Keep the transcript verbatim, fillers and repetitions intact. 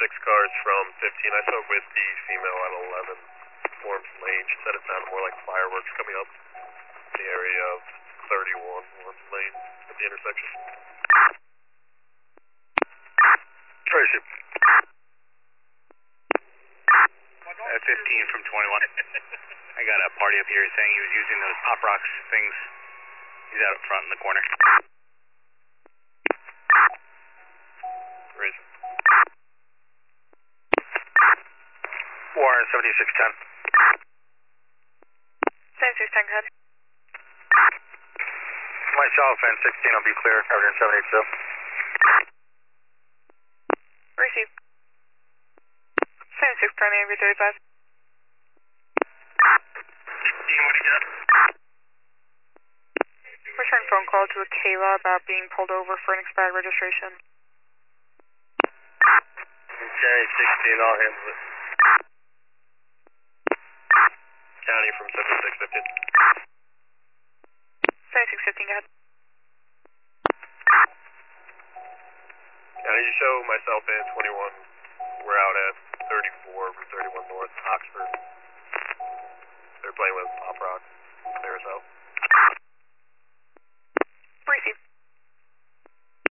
six cars from fifteen. I spoke with the female at eleven Forms Lane. She said it sounded more like fireworks coming up in the area of thirty-one Forms Lane at the intersection. Tracy. Uh, fifteen from twenty-one. I got a party up here saying he was using those pop rocks things. He's out up front in the corner. Raise. Warren, seventy-six ten. seventy-six ten, go ahead. Myself and sixteen will be clear, covered in seven eight two. Receive. seventy-six ten, Avery thirty-five. sixteen, what do you got? Return phone call to a Kayla about being pulled over for an expired registration. Okay, sixteen, I'll handle it. County from seventy-six fifteen. seventy-six fifteen, go ahead. County, you show myself and twenty-one. We're out at thirty-four from thirty-one North, Oxford. They're playing with pop rock.